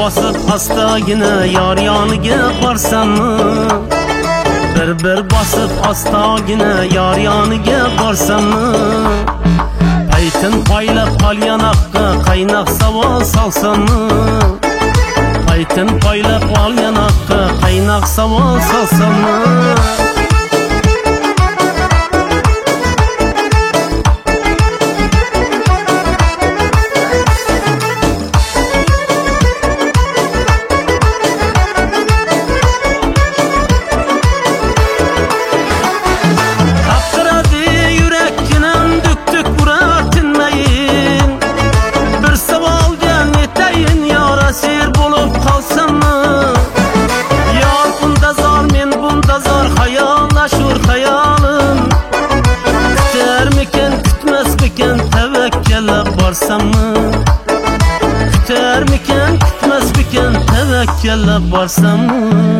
bosib astagina yor yoniga borsammi? Bir bosib astagina yor yoniga borsammi? Paytin poylab olyanoqqa qaynoq savol solsammi? Paytin poylab olyanoqqa qaynoq savol solsammi? Kütermiken, kütmezmiken tevekkelle barsamı?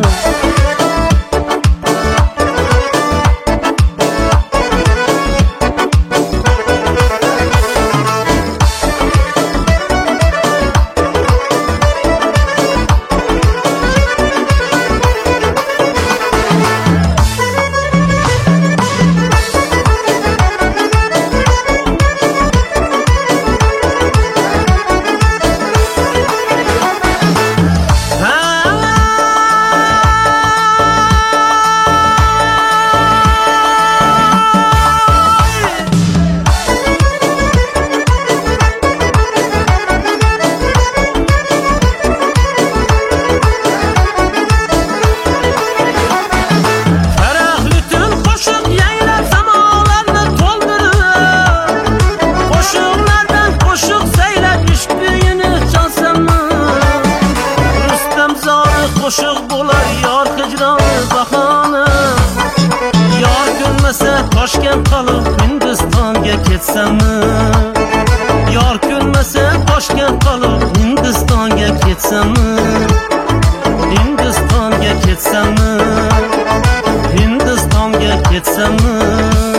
Qo'shiq bo'lar yor hijroni bahona. Yor ko'rmasa Toshkent qolib Hindistonga ketsammi? Yor ko'rmasa Toshkent qolib Hindistonga ketsammi? Hindistonga ketsammi? Hindistonga ketsammi?